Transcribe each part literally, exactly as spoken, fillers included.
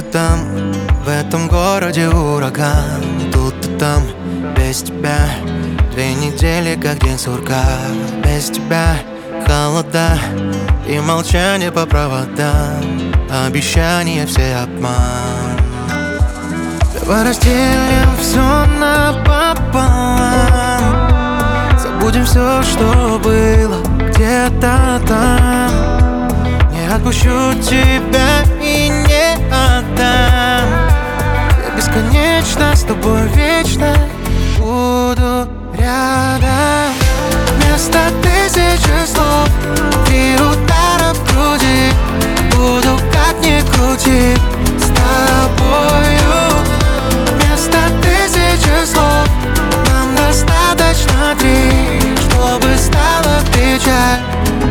там, в этом городе ураган. Тут и там, без тебя две недели, как день сурка. Без тебя холода и молчание по проводам. Обещания все обман. Давай разделим все напополам. Забудем все, что было где-то там. Не отпущу тебя и не отдам. Я бесконечно с тобой вечно буду рядом. Вместо тысячи слов три удара в груди. Буду как ни крути с тобою. Вместо тысячи слов нам достаточно три, чтобы стала печаль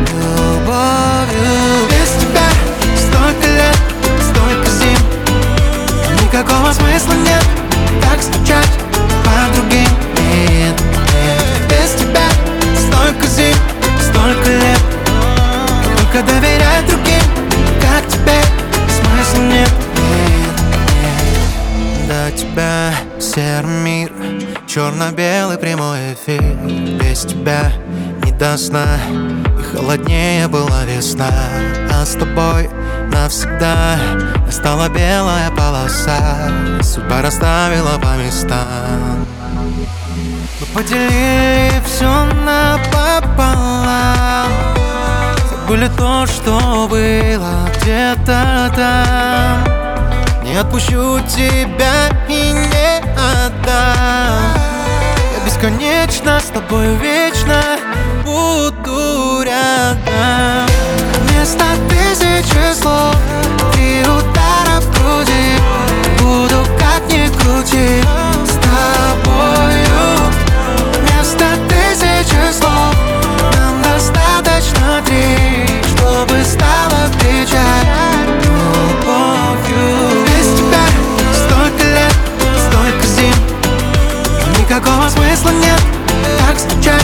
любовью. Без тебя столько лет, столько зим. Никакого смысла нет так скучать по другим. Нет, нет. Без тебя столько зим, столько лет. Только доверять другим, как тебе, смысла нет. Нет, нет. До тебя серый мир, черно-белый прямой эфир. Без тебя не до сна, и холоднее была весна. А с тобой навсегда настала белая полоса. Судьба расставила по местам. Мы поделили все напополам. Забыли то, что было где-то там. Не отпущу тебя и не отдам. Я бесконечно с тобой вечно буду рядом. Вместо тысячи слов три удара в груди. Буду как ни крути с тобою. Вместо тысячи слов нам достаточно три, чтобы стала печаль любовью. Без тебя столько лет, столько зим. Никакого смысла нет так скучать